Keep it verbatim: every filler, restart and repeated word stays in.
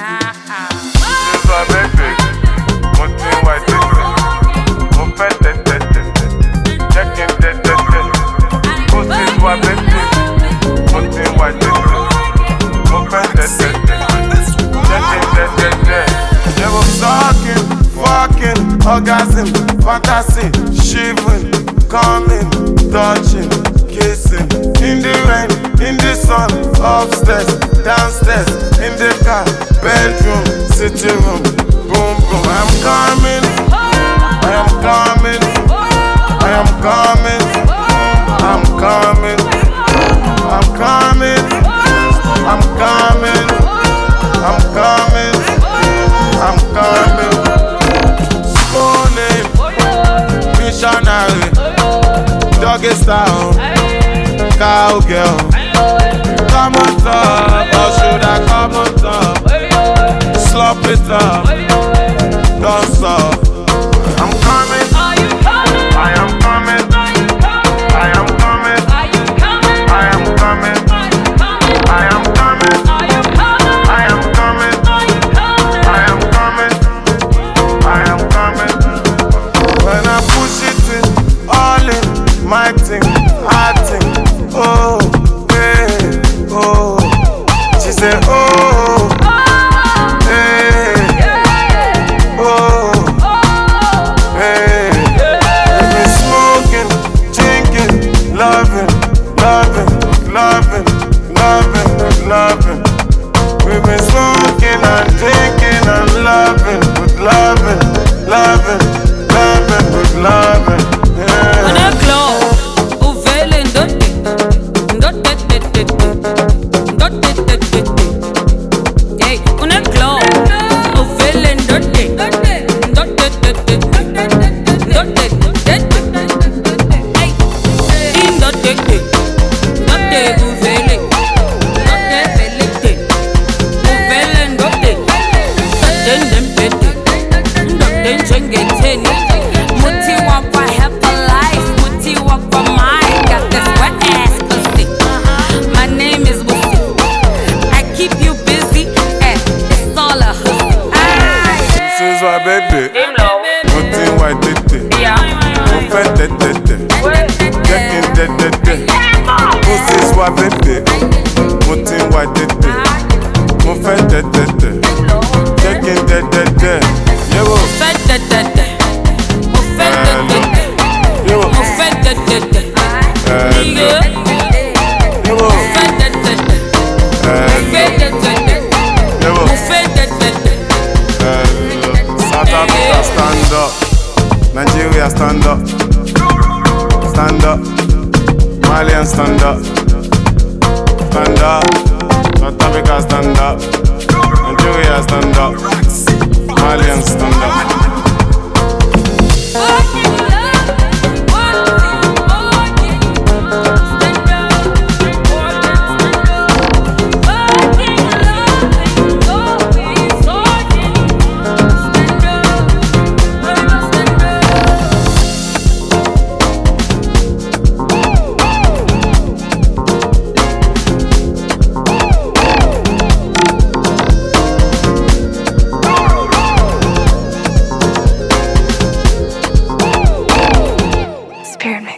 Orgasm, fantasy, shivering, coming, touching, kissing. In the rain, in the sun, upstairs, downstairs, in the car, bedroom, sitting room, boom boom. I'm coming, I am coming, I am coming, I'm coming, I'm coming, I'm coming, I'm coming, I'm coming. Missionary, doggy style, cowgirl. Come on top, or should I come on top? Slop it up, don't stop. I'm coming, I am coming, I am coming, I am coming, I am coming, I am coming, I am coming, I am coming. When I push it in, all in, my thing, I think, oh, hey, oh. She said, oh, hey, oh, hey. We've been smoking, drinking, loving, loving, loving, loving, loving. We've been smoking and drinking and loving, with loving, loving, loving, with loving. Yeah. On a glow, o velen dotte, dotte, dotte, dotte, dotte, dotte. Hey, on a glow, o velen dotte, dotte, dotte, dotte, dotte, dotte. Hey, in dotte, dotte, o velen, dotte, velete, o velen dotte, dotte, dem pete, dotte, chengete. Mutti want for help a life, Mutti want for mine. Got this wet ass pussy. My name is Wussy. I keep you busy, and it's all a hussy. This is my baby. Nothing white tete. Mo fẹ́ tẹ́tẹ́tẹ́. Jẹ́ kí n tẹ́tẹ́tẹ́. This is my baby. Nothing white tete. Mo fẹ́ tẹ́tẹ́tẹ́. Jẹ́ kí n tẹ́tẹ́tẹ́. Yewo. Fẹ́ tẹ́tẹ́tẹ́. Mo fẹ́ tẹ́tẹ́tẹ́. Yewo. Mo fẹ́ tẹ́tẹ́tẹ́. Hello. Yewo. Mo fẹ́ tẹ́tẹ́tẹ́. Mo fẹ́ tẹ́tẹ́tẹ́. Yewo. Mo fẹ́ tẹ́tẹ́tẹ́. Hello. South Africa stand up. Nigeria stand up. Stand up. Malian stand up. Stand up. South Africa stand up. Nigeria stand up. Malian stand up. Spearmint.